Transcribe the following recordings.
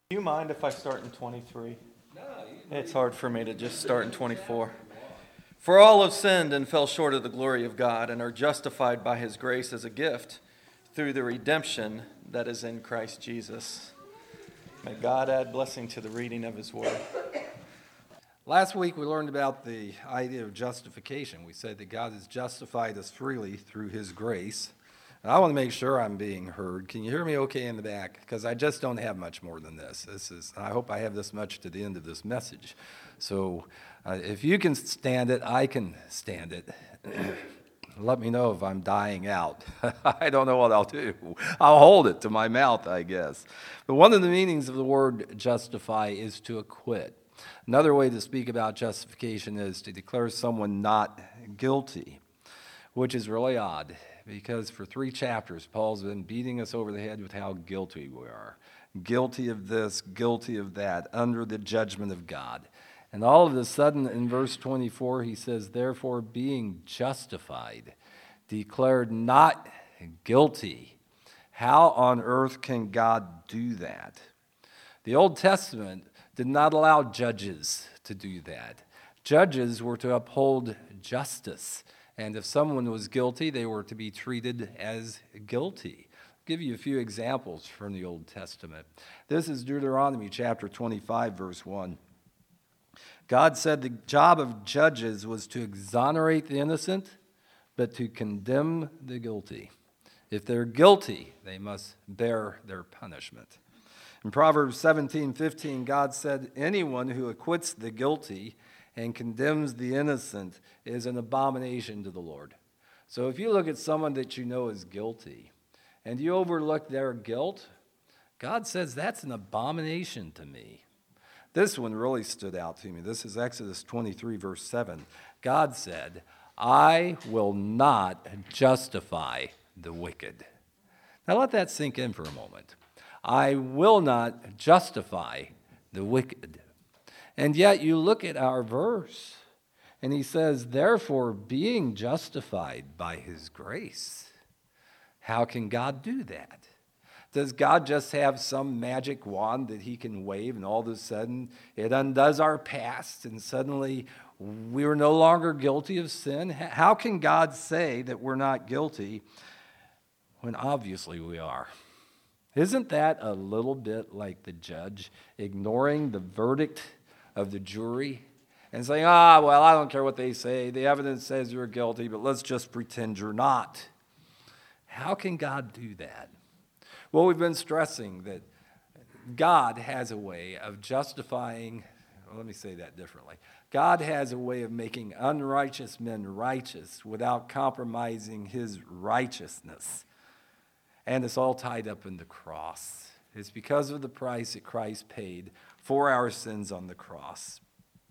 Do you mind if I start in 23? It's hard for me to just start in 24. For all have sinned and fell short of the glory of God and are justified by his grace as a gift through the redemption that is in Christ Jesus. May God add blessing to the reading of his word. Last week we learned about the idea of justification. We said that God has justified us freely through his grace. And I want to make sure I'm being heard. Can you hear me okay in the back? Because I just don't have much more than this. I hope I have this much to the end of this message. So if you can stand it, I can stand it. Let me know if I'm dying out. I don't know what I'll do. I'll hold it to my mouth, I guess. But one of the meanings of the word justify is to acquit. Another way to speak about justification is to declare someone not guilty, which is really odd because for 3 chapters, Paul's been beating us over the head with how guilty we are. Guilty of this, guilty of that, under the judgment of God. And all of a sudden, in verse 24, he says, therefore, being justified, declared not guilty. How on earth can God do that? The Old Testament did not allow judges to do that. Judges were to uphold justice. And if someone was guilty, they were to be treated as guilty. I'll give you a few examples from the Old Testament. This is Deuteronomy chapter 25, verse 1. God said the job of judges was to exonerate the innocent, but to condemn the guilty. If they're guilty, they must bear their punishment. In Proverbs 17:15, God said, anyone who acquits the guilty and condemns the innocent is an abomination to the Lord. So if you look at someone that you know is guilty and you overlook their guilt, God says that's an abomination to me. This one really stood out to me. This is Exodus 23, verse 7. God said, I will not justify the wicked. Now let that sink in for a moment. I will not justify the wicked. And yet you look at our verse, and he says, therefore, being justified by his grace. How can God do that? Does God just have some magic wand that he can wave, and all of a sudden it undoes our past, and suddenly we're no longer guilty of sin? How can God say that we're not guilty when obviously we are? Isn't that a little bit like the judge ignoring the verdict of the jury and saying, well, I don't care what they say. The evidence says you're guilty, but let's just pretend you're not. How can God do that? Well, we've been stressing that God has a way of justifying, let me say that differently. God has a way of making unrighteous men righteous without compromising his righteousness. And it's all tied up in the cross. It's because of the price that Christ paid for our sins on the cross.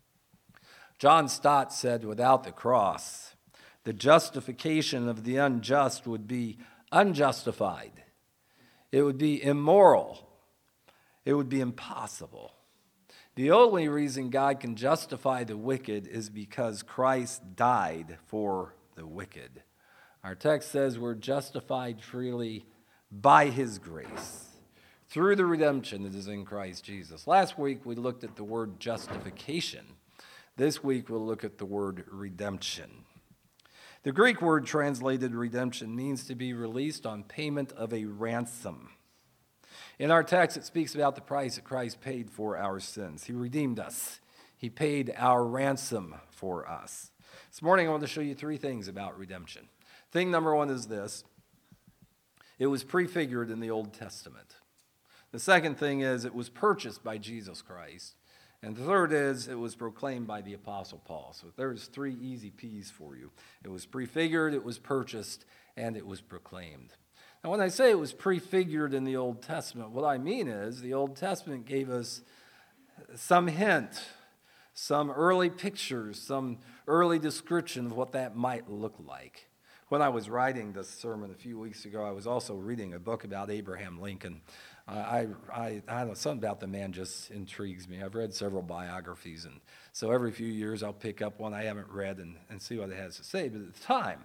John Stott said, without the cross, the justification of the unjust would be unjustified. It would be immoral. It would be impossible. The only reason God can justify the wicked is because Christ died for the wicked. Our text says we're justified freely by his grace, through the redemption that is in Christ Jesus. Last week we looked at the word justification. This week we'll look at the word redemption. The Greek word translated redemption means to be released on payment of a ransom. In our text it speaks about the price that Christ paid for our sins. He redeemed us. He paid our ransom for us. This morning I want to show you 3 things about redemption. Thing number 1 is this. It was prefigured in the Old Testament. The second thing is it was purchased by Jesus Christ. And the third is it was proclaimed by the Apostle Paul. So there's 3 easy P's for you. It was prefigured, it was purchased, and it was proclaimed. Now when I say it was prefigured in the Old Testament, what I mean is the Old Testament gave us some hint, some early pictures, some early description of what that might look like. When I was writing this sermon a few weeks ago, I was also reading a book about Abraham Lincoln. I don't know, something about the man just intrigues me. I've read several biographies, and so every few years I'll pick up one I haven't read and see what it has to say. But at the time,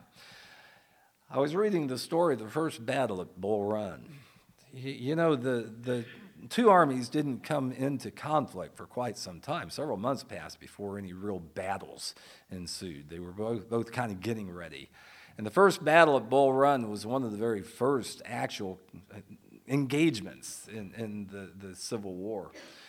I was reading the story of the first battle at Bull Run. You know, the two armies didn't come into conflict for quite some time. Several months passed before any real battles ensued. They were both kind of getting ready. And the first battle at Bull Run was one of the very first actual engagements in the Civil War.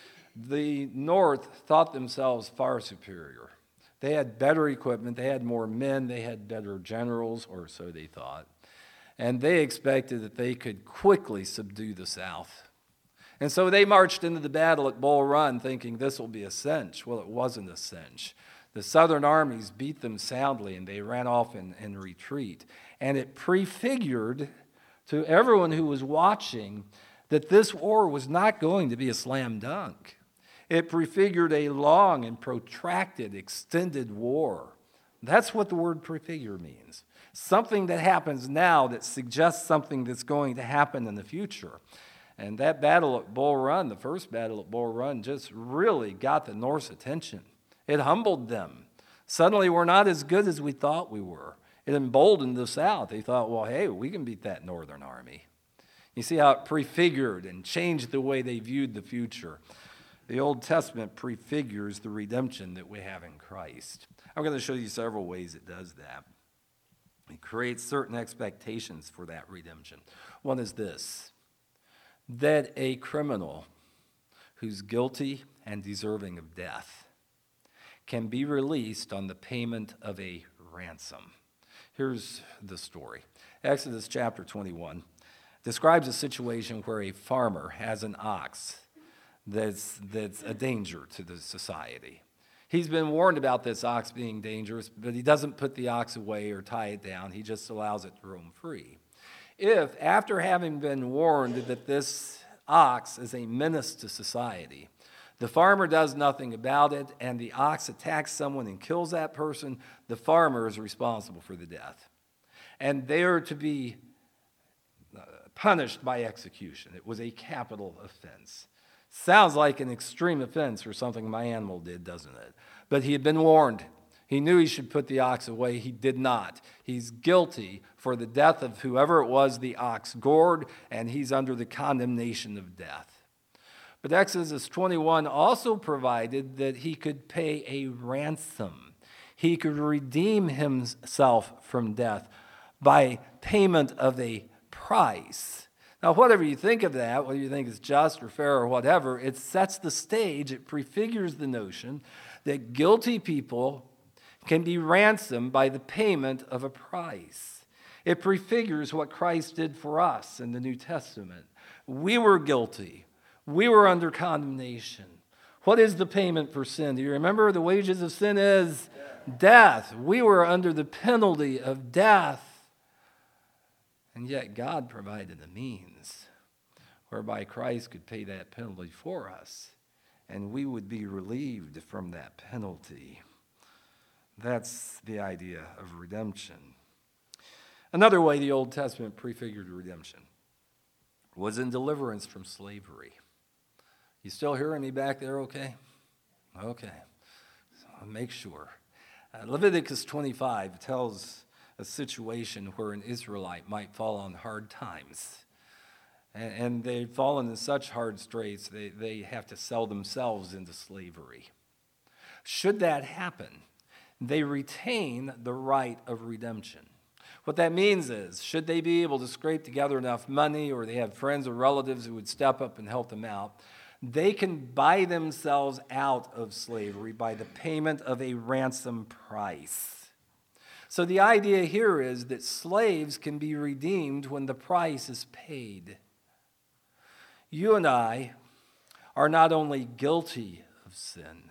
The North thought themselves far superior. They had better equipment, they had more men, they had better generals, or so they thought. And they expected that they could quickly subdue the South. And so they marched into the battle at Bull Run thinking this will be a cinch. Well, it wasn't a cinch. The Southern armies beat them soundly, and they ran off in retreat. And it prefigured to everyone who was watching that this war was not going to be a slam dunk. It prefigured a long and protracted, extended war. That's what the word prefigure means. Something that happens now that suggests something that's going to happen in the future. And that battle at Bull Run, the first battle at Bull Run, just really got the North's attention. It humbled them. Suddenly, we're not as good as we thought we were. It emboldened the South. They thought, well, hey, we can beat that Northern army. You see how it prefigured and changed the way they viewed the future. The Old Testament prefigures the redemption that we have in Christ. I'm going to show you several ways it does that. It creates certain expectations for that redemption. One is this, that a criminal who's guilty and deserving of death can be released on the payment of a ransom. Here's the story. Exodus chapter 21 describes a situation where a farmer has an ox that's a danger to the society. He's been warned about this ox being dangerous, but he doesn't put the ox away or tie it down. He just allows it to roam free. If, after having been warned that this ox is a menace to society, the farmer does nothing about it, and the ox attacks someone and kills that person, the farmer is responsible for the death. And they are to be punished by execution. It was a capital offense. Sounds like an extreme offense for something my animal did, doesn't it? But he had been warned. He knew he should put the ox away. He did not. He's guilty for the death of whoever it was the ox gored, and he's under the condemnation of death. But Exodus 21 also provided that he could pay a ransom. He could redeem himself from death by payment of a price. Now, whatever you think of that, whether you think it's just or fair or whatever, it sets the stage. It prefigures the notion that guilty people can be ransomed by the payment of a price. It prefigures what Christ did for us in the New Testament. We were guilty. We were under condemnation. What is the payment for sin? Do you remember? The wages of sin is death. We were under the penalty of death. And yet God provided a means whereby Christ could pay that penalty for us, and we would be relieved from that penalty. That's the idea of redemption. Another way the Old Testament prefigured redemption was in deliverance from slavery. You still hearing me back there okay? Okay. So I'll make sure. Leviticus 25 tells a situation where an Israelite might fall on hard times. And they've fallen in such hard straits, they have to sell themselves into slavery. Should that happen, they retain the right of redemption. What that means is, should they be able to scrape together enough money, or they have friends or relatives who would step up and help them out, they can buy themselves out of slavery by the payment of a ransom price. So the idea here is that slaves can be redeemed when the price is paid. You and I are not only guilty of sin,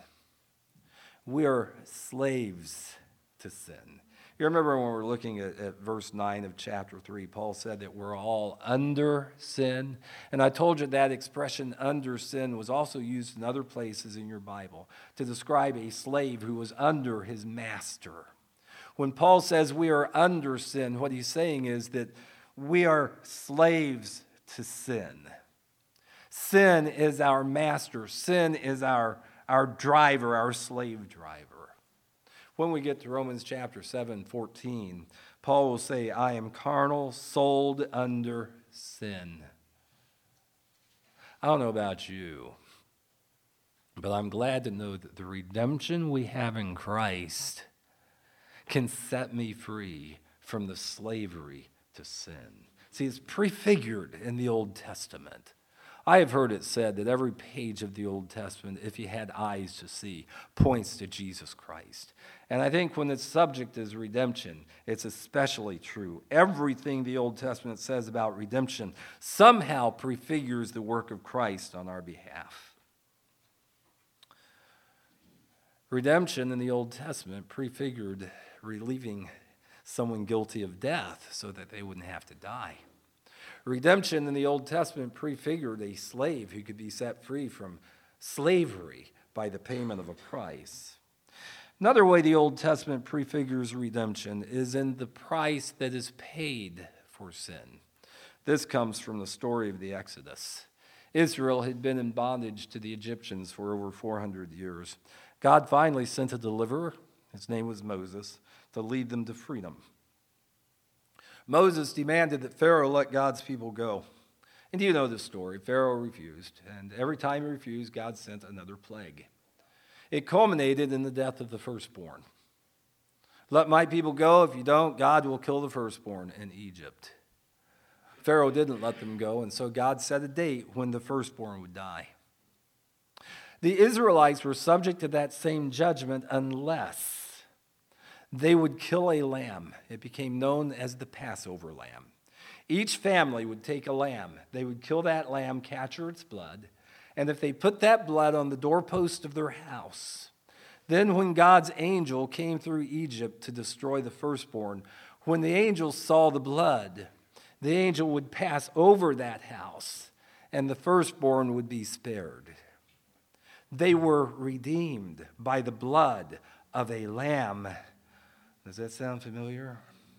we are slaves to sin. You remember when we were looking at verse 9 of chapter 3, Paul said that we're all under sin. And I told you that expression under sin was also used in other places in your Bible to describe a slave who was under his master. When Paul says we are under sin, what he's saying is that we are slaves to sin. Sin is our master. Sin is our driver, our slave driver. When we get to Romans chapter 7:14, Paul will say, I am carnal, sold under sin. I don't know about you, but I'm glad to know that the redemption we have in Christ can set me free from the slavery to sin. See, it's prefigured in the Old Testament. I have heard it said that every page of the Old Testament, if you had eyes to see, points to Jesus Christ. And I think when the subject is redemption, it's especially true. Everything the Old Testament says about redemption somehow prefigures the work of Christ on our behalf. Redemption in the Old Testament prefigured relieving someone guilty of death so that they wouldn't have to die. Redemption in the Old Testament prefigured a slave who could be set free from slavery by the payment of a price. Another way the Old Testament prefigures redemption is in the price that is paid for sin. This comes from the story of the Exodus. Israel had been in bondage to the Egyptians for over 400 years. God finally sent a deliverer, his name was Moses, to lead them to freedom. Moses demanded that Pharaoh let God's people go. And you know the story. Pharaoh refused, and every time he refused, God sent another plague. It culminated in the death of the firstborn. Let my people go. If you don't, God will kill the firstborn in Egypt. Pharaoh didn't let them go, and so God set a date when the firstborn would die. The Israelites were subject to that same judgment unless they would kill a lamb. It became known as the Passover lamb. Each family would take a lamb. They would kill that lamb, capture its blood, and if they put that blood on the doorpost of their house, then when God's angel came through Egypt to destroy the firstborn, when the angel saw the blood, the angel would pass over that house, and the firstborn would be spared. They were redeemed by the blood of a lamb. Does that sound familiar?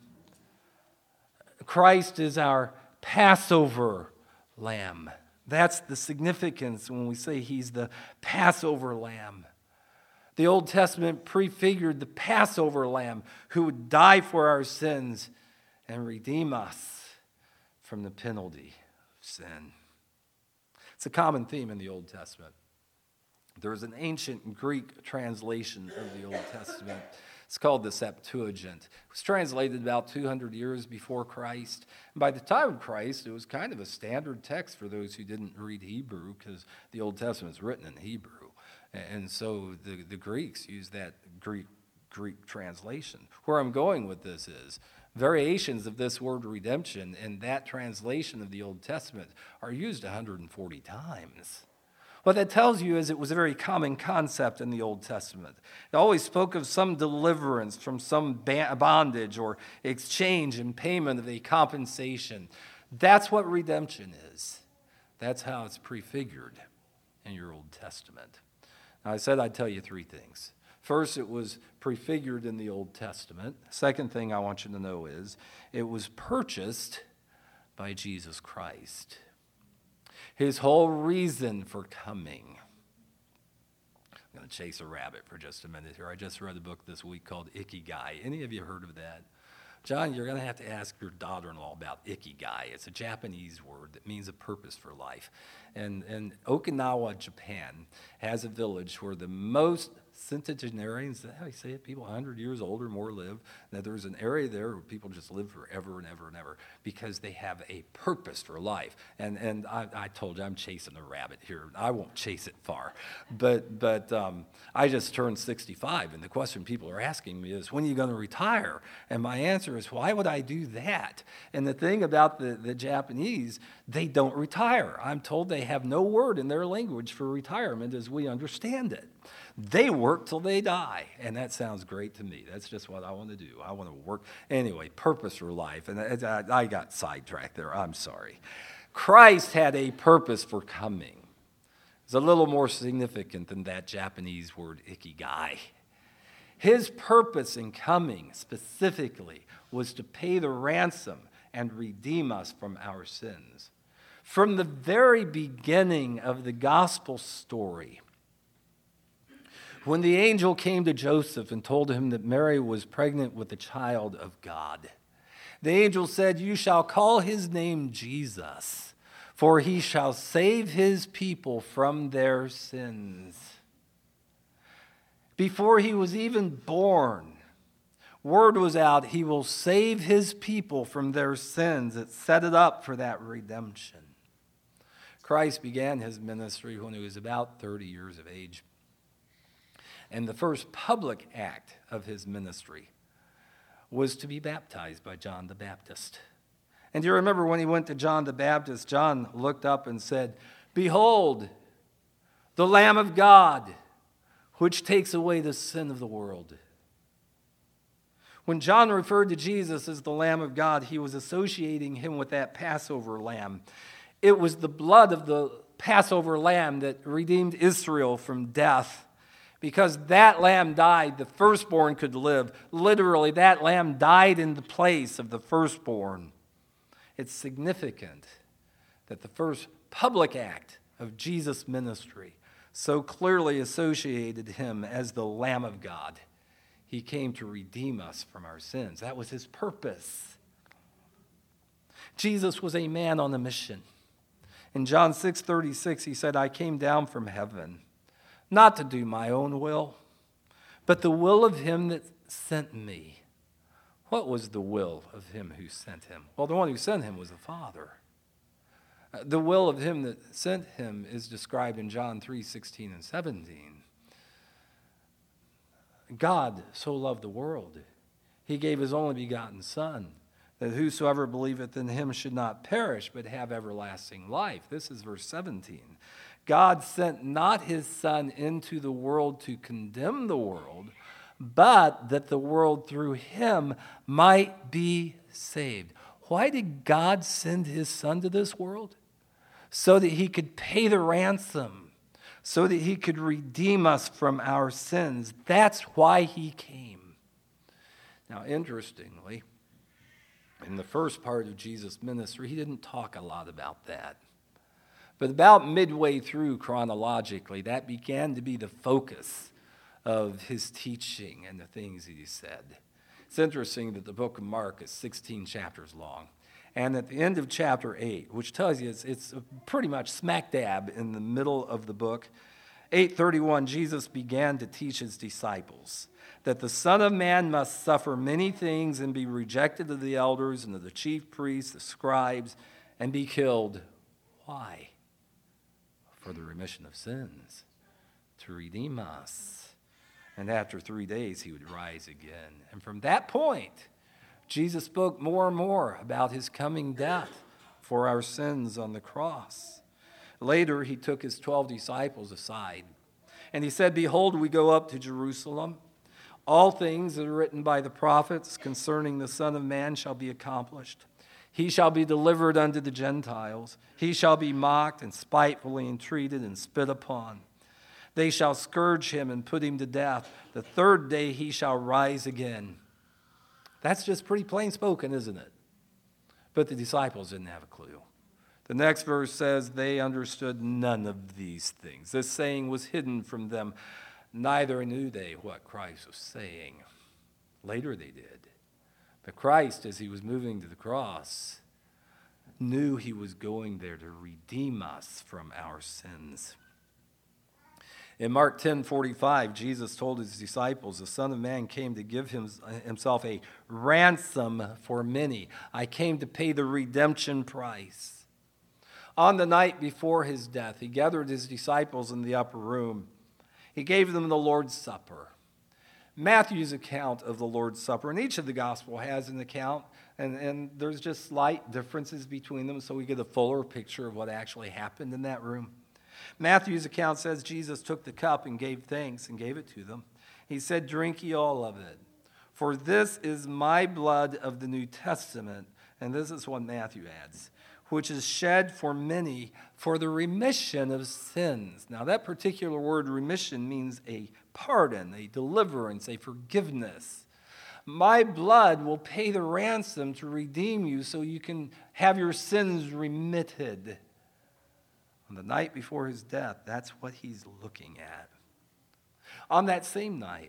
Christ is our Passover lamb. That's the significance when we say he's the Passover lamb. The Old Testament prefigured the Passover lamb who would die for our sins and redeem us from the penalty of sin. It's a common theme in the Old Testament. There's an ancient Greek translation of the Old Testament. It's called the Septuagint. It was translated about 200 years before Christ. And by the time of Christ, it was kind of a standard text for those who didn't read Hebrew because the Old Testament is written in Hebrew. And so the Greeks used that Greek translation. Where I'm going with this is variations of this word redemption in that translation of the Old Testament are used 140 times. What that tells you is it was a very common concept in the Old Testament. It always spoke of some deliverance from some bondage or exchange and payment of a compensation. That's what redemption is. That's how it's prefigured in your Old Testament. Now, I said I'd tell you three things. First, it was prefigured in the Old Testament. Second thing I want you to know is it was purchased by Jesus Christ. His whole reason for coming. I'm going to chase a rabbit for just a minute here. I just read a book this week called Ikigai. Any of you heard of that? John, you're going to have to ask your daughter-in-law about Ikigai. It's a Japanese word that means a purpose for life. And Okinawa, Japan, has a village where the most centenarians, is that how you say it? People 100 years old or more live. Now, there's an area there where people just live forever and ever and ever because they have a purpose for life. And I told you I'm chasing a rabbit here. I won't chase it far. But I just turned 65, and the question people are asking me is, when are you going to retire? And my answer is, why would I do that? And the thing about the Japanese, they don't retire. I'm told they have no word in their language for retirement as we understand it. They work till they die, and that sounds great to me. That's just what I want to do. I want to work. Anyway, purpose for life, and I got sidetracked there. I'm sorry. Christ had a purpose for coming. It's a little more significant than that Japanese word ikigai. His purpose in coming specifically was to pay the ransom and redeem us from our sins. From the very beginning of the gospel story, when the angel came to Joseph and told him that Mary was pregnant with a child of God, the angel said, "You shall call his name Jesus, For he shall save his people from their sins. Before he was even born, word was out, he will save his people from their sins. It set it up for that redemption. Christ began his ministry when he was about 30 years of age. And the first public act of his ministry was to be baptized by John the Baptist. And do you remember when he went to John the Baptist, John looked up and said, "Behold, the Lamb of God, which takes away the sin of the world." When John referred to Jesus as the Lamb of God, he was associating him with that Passover lamb. It was the blood of the Passover lamb that redeemed Israel from death. Because that lamb died, the firstborn could live. Literally, that lamb died in the place of the firstborn. It's significant that the first public act of Jesus' ministry so clearly associated him as the Lamb of God. He came to redeem us from our sins. That was his purpose. Jesus was a man on a mission. In John 6:36, he said, "I came down from heaven, not to do my own will, but the will of him that sent me." What was the will of him who sent him? Well, the one who sent him was the Father. The will of him that sent him is described in John 3:16 and 17. God so loved the world, he gave his only begotten Son, that whosoever believeth in him should not perish, but have everlasting life. This is verse 17. God sent not his Son into the world to condemn the world, but that the world through him might be saved. Why did God send his Son to this world? So that he could pay the ransom, so that he could redeem us from our sins. That's why he came. Now, interestingly, in the first part of Jesus' ministry, he didn't talk a lot about that. But about midway through chronologically, that began to be the focus of his teaching and the things that he said. It's interesting that the book of Mark is 16 chapters long. And at the end of chapter 8, which tells you it's pretty much smack dab in the middle of the book, 8:31, Jesus began to teach his disciples that the Son of Man must suffer many things and be rejected of the elders and of the chief priests, the scribes, and be killed. Why? For the remission of sins, to redeem us. And after 3 days, he would rise again. And from that point, Jesus spoke more and more about his coming death for our sins on the cross. Later, he took his 12 disciples aside, and he said, "Behold, we go up to Jerusalem. All things that are written by the prophets concerning the Son of Man shall be accomplished. He shall be delivered unto the Gentiles. He shall be mocked and spitefully entreated and spit upon. They shall scourge him and put him to death. The third day he shall rise again." That's just pretty plain spoken, isn't it? But the disciples didn't have a clue. The next verse says they understood none of these things. This saying was hidden from them. Neither knew they what Christ was saying. Later they did. But Christ, as he was moving to the cross, knew he was going there to redeem us from our sins. In Mark 10:45, Jesus told his disciples, "The Son of Man came to give himself a ransom for many. I came to pay the redemption price." On the night before his death, he gathered his disciples in the upper room. He gave them the Lord's Supper. Matthew's account of the Lord's Supper, and each of the gospel has an account, and there's just slight differences between them, so we get a fuller picture of what actually happened in that room. Matthew's account says Jesus took the cup and gave thanks and gave it to them. He said, "Drink ye all of it, for this is my blood of the New Testament," and this is what Matthew adds, "which is shed for many for the remission of sins." Now that particular word remission means a pardon, a deliverance, a forgiveness. My blood will pay the ransom to redeem you so you can have your sins remitted. On the night before his death, that's what he's looking at. On that same night,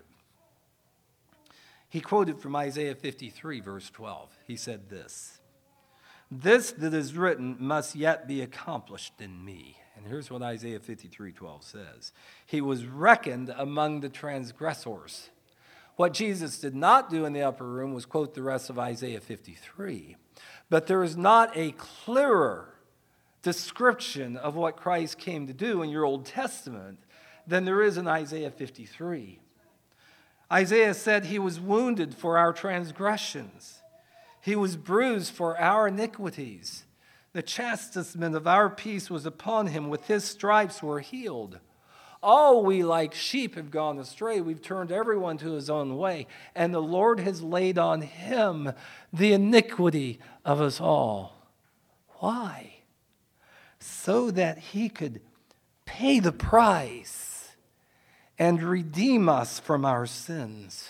he quoted from Isaiah 53, verse 12. He said this, This that is written must yet be accomplished in me. And here's what Isaiah 53:12 says. He was reckoned among the transgressors. What Jesus did not do in the upper room was quote the rest of Isaiah 53. But there is not a clearer description of what Christ came to do in your Old Testament than there is in Isaiah 53. Isaiah said he was wounded for our transgressions. He was bruised for our iniquities. The chastisement of our peace was upon him. With his stripes we're healed. All we like sheep have gone astray. We've turned everyone to his own way. And the Lord has laid on him the iniquity of us all. Why? So that he could pay the price and redeem us from our sins.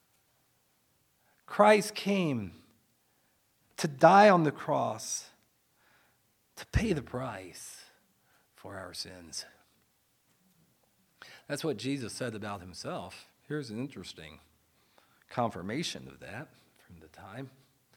Christ came to die on the cross, to pay the price for our sins. That's what Jesus said about himself. Here's an interesting confirmation of that from the time.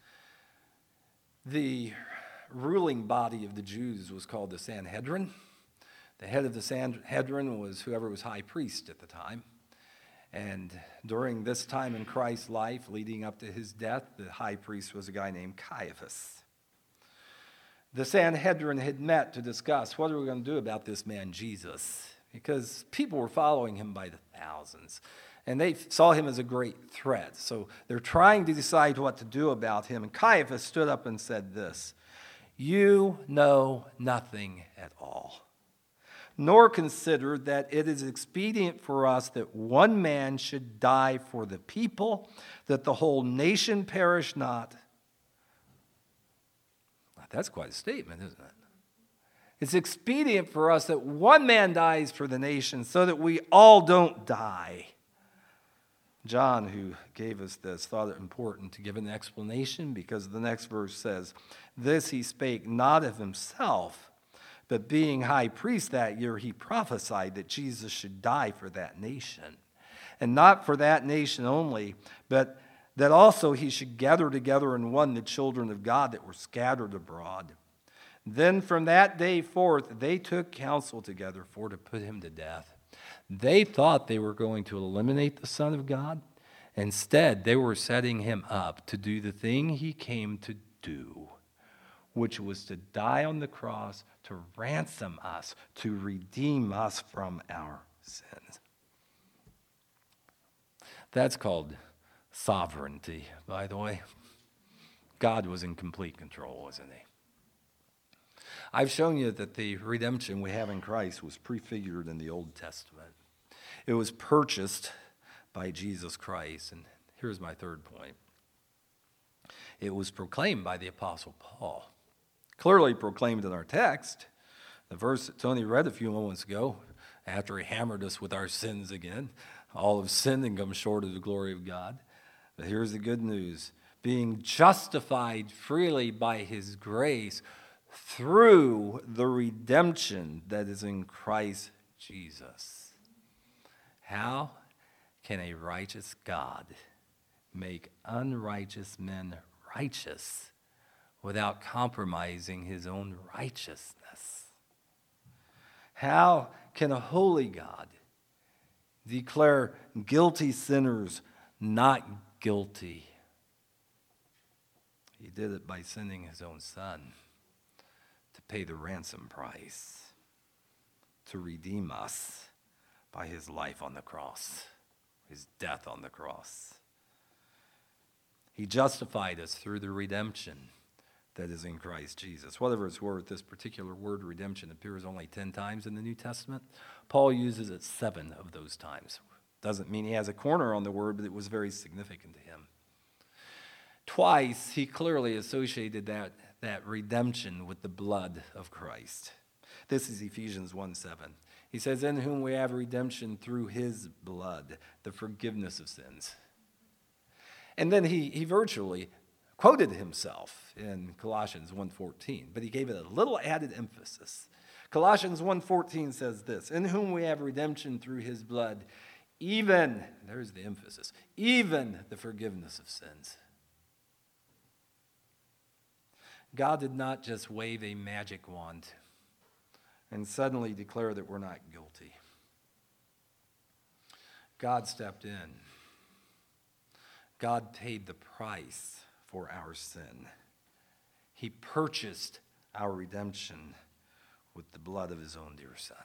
The ruling body of the Jews was called the Sanhedrin. The head of the Sanhedrin was whoever was high priest at the time. And during this time in Christ's life, leading up to his death, the high priest was a guy named Caiaphas. The Sanhedrin had met to discuss what are we going to do about this man Jesus, because people were following him by the thousands, and they saw him as a great threat. So they're trying to decide what to do about him. And Caiaphas stood up and said this, "You know nothing at all, nor consider that it is expedient for us that one man should die for the people, that the whole nation perish not." That's quite a statement, isn't it? It's expedient for us that one man dies for the nation so that we all don't die. John, who gave us this, thought it important to give an explanation because the next verse says, "This he spake not of himself, but being high priest that year, he prophesied that Jesus should die for that nation. And not for that nation only, but that also he should gather together in one the children of God that were scattered abroad. Then from that day forth, they took counsel together for to put him to death." They thought they were going to eliminate the Son of God. Instead, they were setting him up to do the thing he came to do, which was to die on the cross, to ransom us, to redeem us from our sins. That's called sovereignty, by the way. God was in complete control, wasn't he? I've shown you that the redemption we have in Christ was prefigured in the Old Testament. It was purchased by Jesus Christ. And here's my third point. It was proclaimed by the Apostle Paul. Clearly proclaimed in our text. The verse that Tony read a few moments ago, after he hammered us with our sins again. All have sinned and come short of the glory of God. But here's the good news. Being justified freely by his grace through the redemption that is in Christ Jesus. How can a righteous God make unrighteous men righteous without compromising his own righteousness? How can a holy God declare guilty sinners not guilty? He did it by sending his own Son to pay the ransom price, to redeem us by his life on the cross, his death on the cross. He justified us through the redemption that is in Christ Jesus. Whatever it's worth, this particular word redemption appears only 10 times in the New Testament. Paul uses it 7 of those times. Doesn't mean he has a corner on the word, but it was very significant to him. Twice, he clearly associated that redemption with the blood of Christ. This is Ephesians 1:7. He says, "In whom we have redemption through his blood, the forgiveness of sins." And then he virtually quoted himself in Colossians 1:14, but he gave it a little added emphasis. Colossians 1:14 says this, "In whom we have redemption through his blood, even," there's the emphasis, "even the forgiveness of sins." God did not just wave a magic wand and suddenly declare that we're not guilty. God stepped in. God paid the price for our sin. He purchased our redemption with the blood of his own dear Son.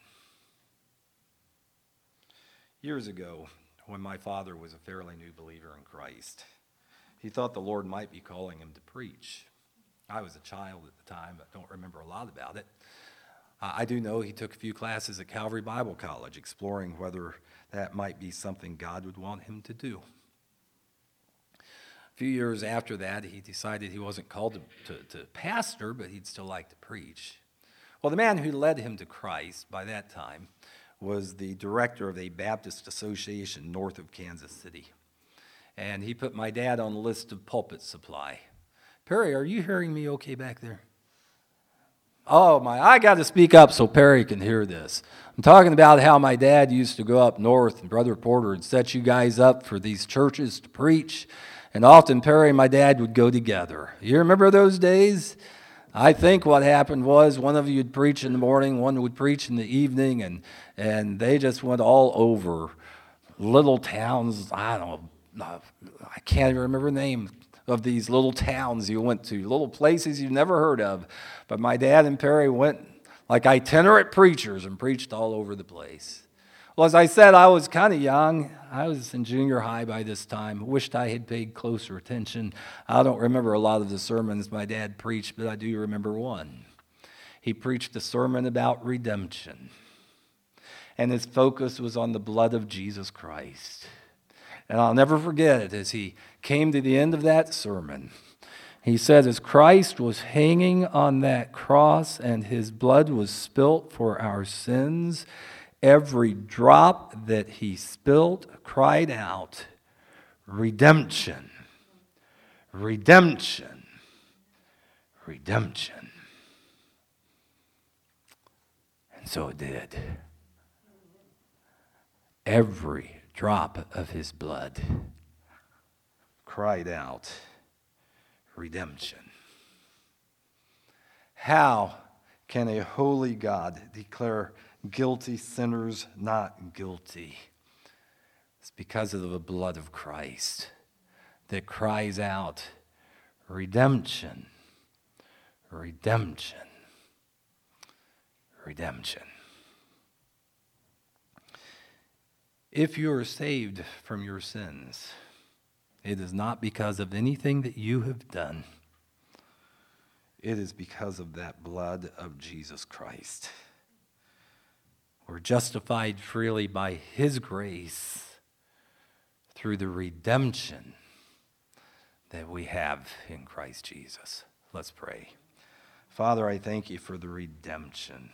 Years ago, when my father was a fairly new believer in Christ, he thought the Lord might be calling him to preach. I was a child at the time, but don't remember a lot about it. I do know he took a few classes at Calvary Bible College, exploring whether that might be something God would want him to do. A few years after that, he decided he wasn't called to pastor, but he'd still like to preach. Well, the man who led him to Christ by that time was the director of a Baptist association north of Kansas City. And he put my dad on the list of pulpit supply. Perry, are you hearing me okay back there? Oh, I got to speak up so Perry can hear this. I'm talking about how my dad used to go up north, and Brother Porter would set you guys up for these churches to preach. And often Perry and my dad would go together. You remember those days? I think what happened was one of you would preach in the morning, one would preach in the evening, and they just went all over little towns. I don't know, I can't even remember the name of these little towns you went to, little places you've never heard of. But my dad and Perry went like itinerant preachers and preached all over the place. Well, as I said, I was kind of young. I was in junior high by this time. Wished I had paid closer attention. I don't remember a lot of the sermons my dad preached, but I do remember one. He preached a sermon about redemption, and his focus was on the blood of Jesus Christ. And I'll never forget it. As he came to the end of that sermon, he said, as Christ was hanging on that cross and his blood was spilt for our sins, every drop that he spilt cried out, redemption, redemption, redemption. And so it did. Every drop of his blood cried out, redemption. How can a holy God declare guilty sinners not guilty? It's because of the blood of Christ that cries out, redemption, redemption, redemption. If you are saved from your sins, it is not because of anything that you have done. It is because of that blood of Jesus Christ. We're justified freely by his grace through the redemption that we have in Christ Jesus. Let's pray. Father, I thank you for the redemption.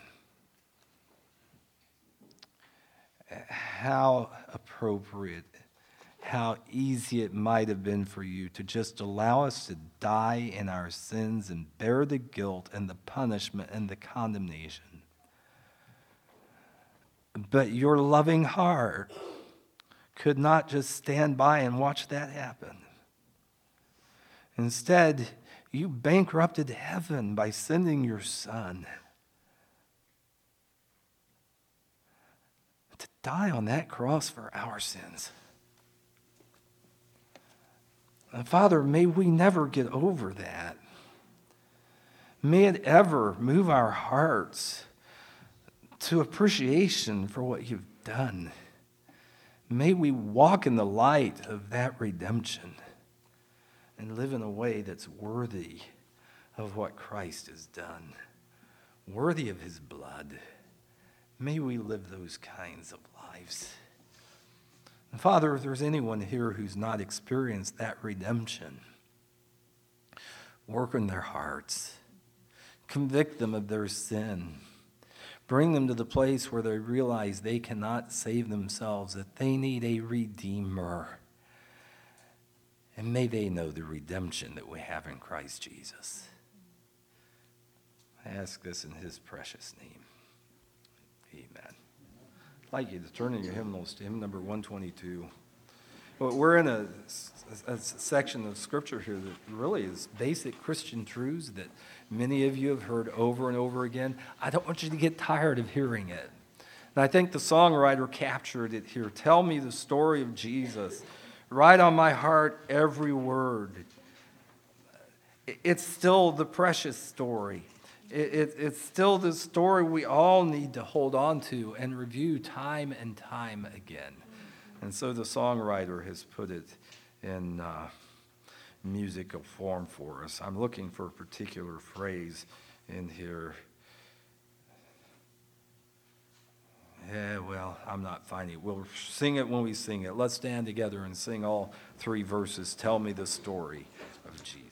How appropriate, how easy it might have been for you to just allow us to die in our sins and bear the guilt and the punishment and the condemnation. But your loving heart could not just stand by and watch that happen. Instead, you bankrupted heaven by sending your Son to die on that cross for our sins. And Father, may we never get over that. May it ever move our hearts to appreciation for what you've done. May we walk in the light of that redemption and live in a way that's worthy of what Christ has done, worthy of his blood. May we live those kinds of lives. And Father, if there's anyone here who's not experienced that redemption, work in their hearts, convict them of their sin, bring them to the place where they realize they cannot save themselves, that they need a Redeemer. And may they know the redemption that we have in Christ Jesus. I ask this in his precious name. Amen. I'd like you to turn in your hymnals to hymn number 122. Well, we're in a section of Scripture here that really is basic Christian truths that many of you have heard over and over again. I don't want you to get tired of hearing it. And I think the songwriter captured it here. Tell me the story of Jesus. Write on my heart every word. It's still the precious story. It's still the story we all need to hold on to and review time and time again. And so the songwriter has put it in musical form for us. I'm looking for a particular phrase in here. Yeah, well, I'm not finding it. We'll sing it when we sing it. Let's stand together and sing all three verses. Tell me the story of Jesus.